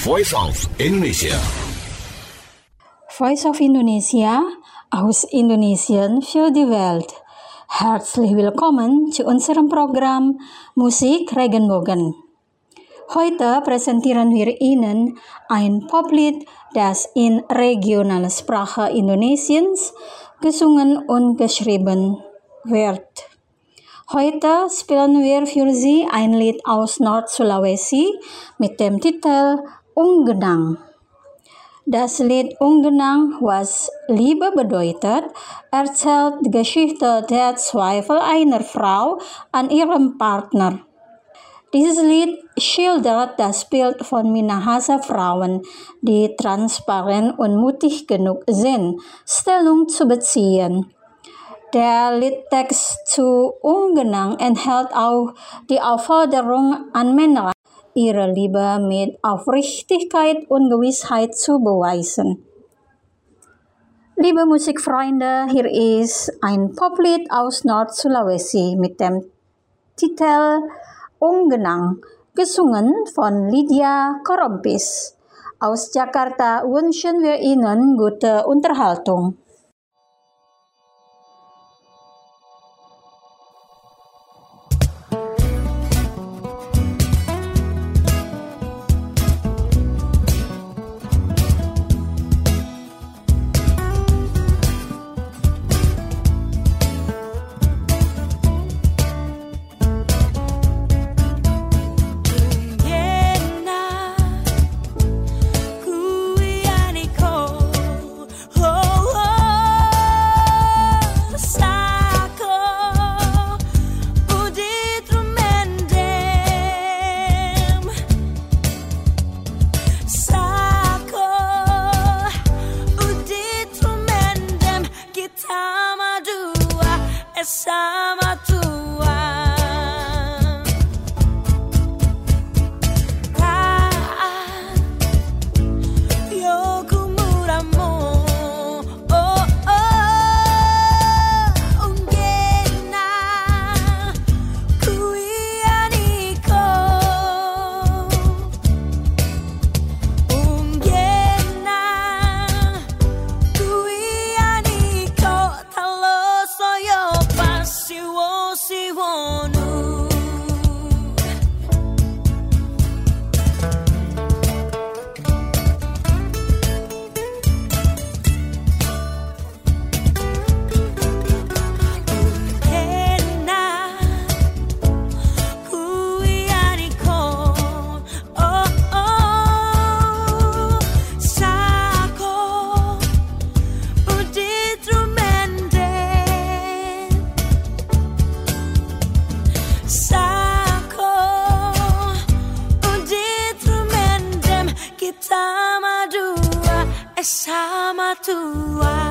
Voice of Indonesia. Voice of Indonesia aus Indonesien für die Welt. Herzlich willkommen zu unserem Programm Musik Regenbogen. Heute präsentieren wir Ihnen ein Poplied, das in regionaler Sprache Indonesiens gesungen und geschrieben wird. Heute spielen wir für Sie ein Lied aus Nord-Sulawesi mit dem Titel Unggenang. Das Lied Unggenang, was Liebe bedeutet, erzählt die Geschichte der Zweifel einer Frau an ihrem Partner. Dieses Lied schildert das Bild von Minahasa-Frauen, die transparent und mutig genug sind, Stellung zu beziehen. Der Liedtext zu Unggenang enthält auch die Aufforderung an Männer, ihre Liebe mit Aufrichtigkeit und Gewissheit zu beweisen. Liebe Musikfreunde, hier ist ein Poplied aus Nord-Sulawesi mit dem Titel Unggenang, gesungen von Lydia Korompis. Aus Jakarta wünschen wir Ihnen gute Unterhaltung. Sama Tuhan Kaan Yo kumuramo Oh oh Unggena Kuianiko Unggena Kuianiko Talo soyo Siwonu Ungena Kuianiko Oh oh Sako Uditrumende Sako Uditrumendem Kita madua Sama tua